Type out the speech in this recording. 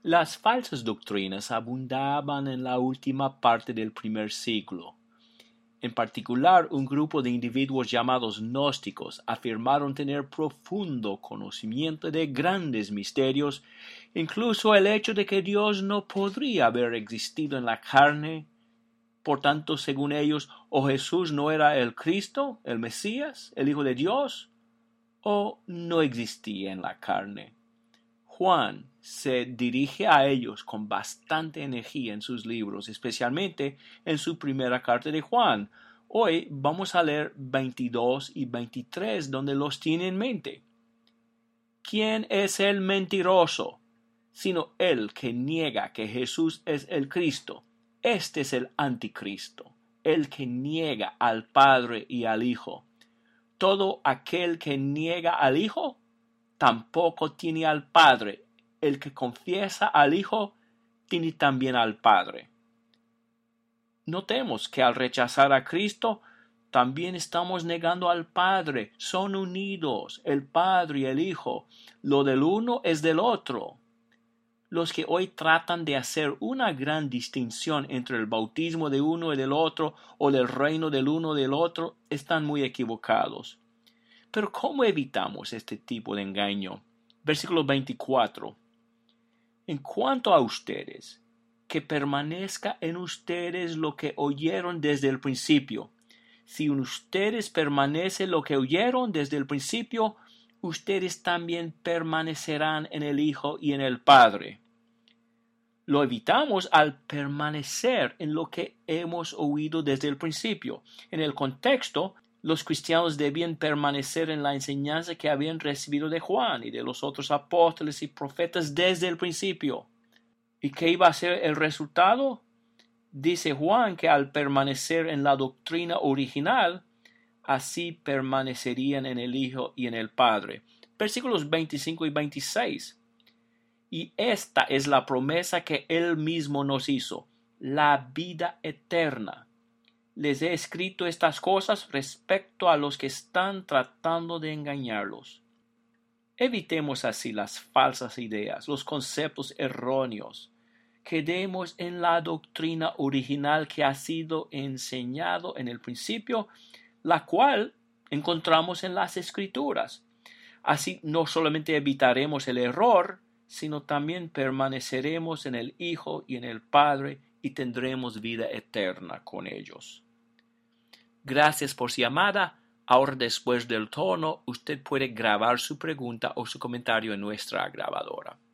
Las falsas doctrinas abundaban en la última parte del primer siglo. En particular, un grupo de individuos llamados gnósticos afirmaron tener profundo conocimiento de grandes misterios, incluso el hecho de que Dios no podría haber existido en la carne. Por tanto, según ellos, o Jesús no era el Cristo, el Mesías, el Hijo de Dios, o no existía en la carne. Juan se dirige a ellos con bastante energía en sus libros, especialmente en su primera carta de Juan. Hoy vamos a leer 22 y 23, donde los tiene en mente. ¿Quién es el mentiroso? Sino el que niega que Jesús es el Cristo. Este es el anticristo, el que niega al Padre y al Hijo. Todo aquel que niega al Hijo tampoco tiene al Padre. El que confiesa al Hijo tiene también al Padre. Notemos que al rechazar a Cristo, también estamos negando al Padre. Son unidos, el Padre y el Hijo. Lo del uno es del otro. Los que hoy tratan de hacer una gran distinción entre el bautismo de uno y del otro, o del reino del uno y del otro, están muy equivocados. Pero ¿cómo evitamos este tipo de engaño? Versículo 24. En cuanto a ustedes, que permanezca en ustedes lo que oyeron desde el principio. Si en ustedes permanece lo que oyeron desde el principio, ustedes también permanecerán en el Hijo y en el Padre. Lo evitamos al permanecer en lo que hemos oído desde el principio. En el contexto, los cristianos debían permanecer en la enseñanza que habían recibido de Juan y de los otros apóstoles y profetas desde el principio. ¿Y qué iba a ser el resultado? Dice Juan que al permanecer en la doctrina original, así permanecerían en el Hijo y en el Padre. Versículos 25 y 26. Y esta es la promesa que Él mismo nos hizo, la vida eterna. Les he escrito estas cosas respecto a los que están tratando de engañarlos. Evitemos así las falsas ideas, los conceptos erróneos. Quedemos en la doctrina original que ha sido enseñado en el principio, la cual encontramos en las Escrituras. Así no solamente evitaremos el error, sino también permaneceremos en el Hijo y en el Padre y tendremos vida eterna con ellos. Gracias por su llamada. Ahora, después del tono, usted puede grabar su pregunta o su comentario en nuestra grabadora.